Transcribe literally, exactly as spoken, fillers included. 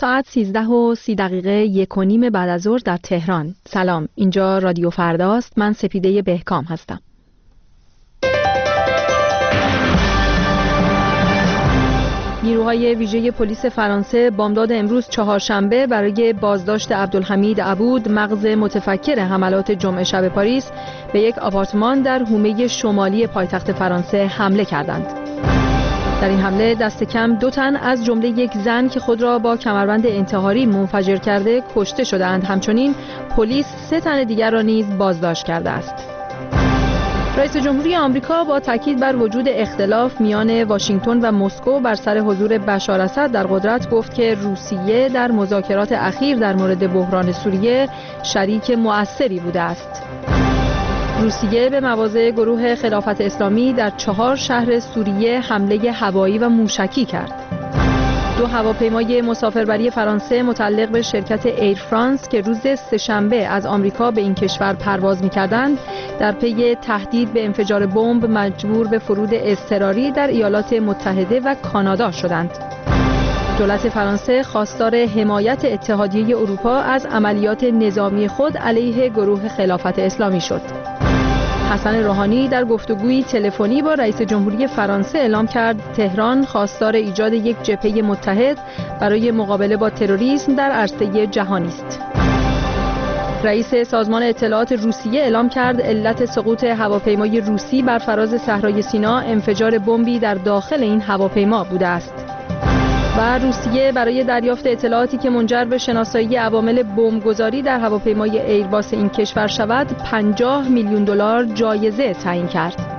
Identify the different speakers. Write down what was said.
Speaker 1: ساعت سیزده و سی دقیقه یک و نیم بعد از ظهر در تهران. سلام، اینجا رادیو فرداست. من سپیده بهکام هستم. نیروهای ویژه پلیس فرانسه بامداد امروز چهارشنبه برای بازداشت عبدالحمید عبود، مغز متفکر حملات جمعه شب پاریس، به یک آپارتمان در حومه شمالی پایتخت فرانسه حمله کردند. در این حمله دست کم دو تن از جمله یک زن که خود را با کمربند انتحاری منفجر کرده کشته شدند. همچنین پلیس سه تن دیگر را نیز بازداشت کرده است. رئیس جمهوری آمریکا با تاکید بر وجود اختلاف میان واشنگتن و مسکو بر سر حضور بشار اسد در قدرت گفت که روسیه در مذاکرات اخیر در مورد بحران سوریه شریک مؤثری بوده است. روسیه به مواضع گروه خلافت اسلامی در چهار شهر سوریه حمله هوایی و موشکی کرد. دو هواپیمای مسافربری فرانسه متعلق به شرکت ایر فرانس که روز سه‌شنبه از آمریکا به این کشور پرواز می‌کردند، در پی تهدید به انفجار بمب مجبور به فرود اضطراری در ایالات متحده و کانادا شدند. دولت فرانسه خواستار حمایت اتحادیه اروپا از عملیات نظامی خود علیه گروه خلافت اسلامی شد. حسن روحانی در گفتگویی تلفنی با رئیس جمهوری فرانسه اعلام کرد تهران خواستار ایجاد یک جبهه متحد برای مقابله با تروریسم در عرصه جهانی است. رئیس سازمان اطلاعات روسیه اعلام کرد علت سقوط هواپیمای روسی بر فراز صحرای سینا انفجار بمبی در داخل این هواپیما بوده است. و روسیه برای دریافت اطلاعاتی که منجر به شناسایی عوامل بمبگذاری در هواپیمای ایرباس این کشور شود پنجاه میلیون دلار جایزه تعیین کرد.